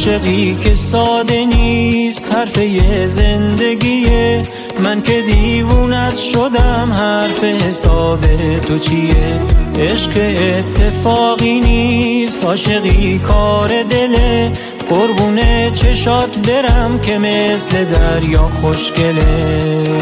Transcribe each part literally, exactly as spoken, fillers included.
عاشقی که ساده نیست، حرفه زندگیه. من که دیوونت شدم، حرف حساب تو چیه؟ عشق اتفاقی نیست، عاشقی کار دله. قربونه چشات برم که مثل دریا خوشگله.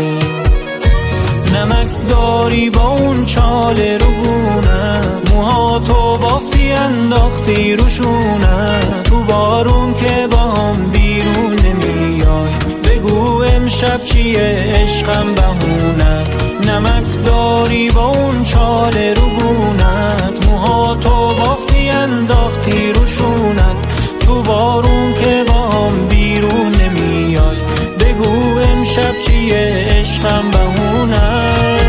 نمک داری با اون چاله رو گونم، موهاتو بافتی انداختی روشونم. تو بارون که با هم بیرون نمیای، بگو امشب چیه عشقم بهونه. نمک داری با اون چاله رو گونت، موهاتو بافتی انداختی روشونت. تو بارون که با هم بیرون نمیای، بگو امشب چیه عشقم بهونه.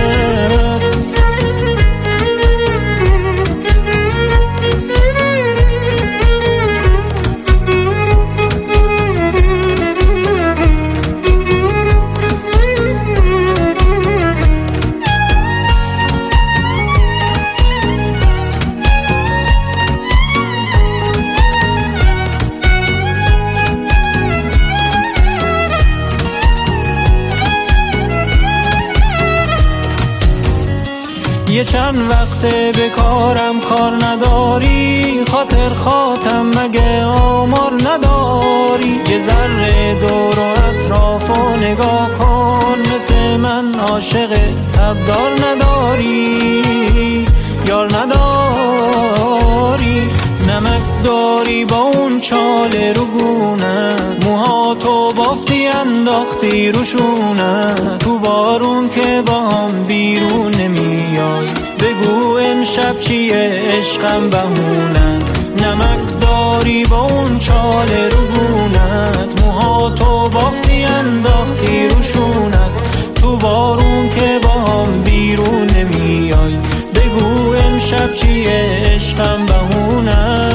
یه چند وقته به کارم کار نداری، خاطر خاطم مگه آمار نداری؟ یه ذره دور و اطرافو نگاه کن، مثل من عاشق تبدار نداری، یار نداری. نمک داری با اون چاله رو گونه، موهاتو بافتی انداختی روشونه. تو بارون که با هم بیرون نمیای، بگو امشب چیه عشقم بهونه. نمک داری با اون چاله رو گونت، موهاتو بافتی انداختی روشونت. تو بارون که با هم بیرون نمیای، بگو امشب چیه عشقم بهونه.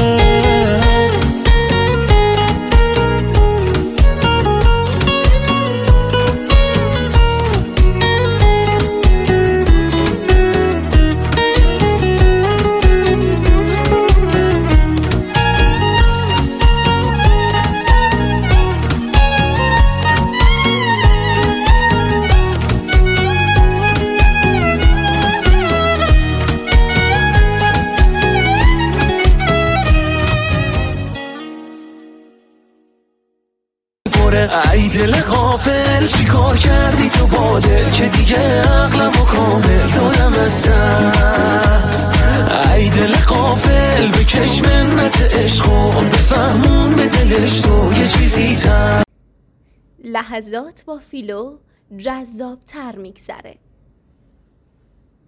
ای دل غافل چی کار کردی تو با دل که دیگه عقلم و کامل دادم از دست. ای دل غافل بکش منت عشق و بفهمون به دلش تو یه چیزی تر. لحظات با فیلو جذاب تر میگذره.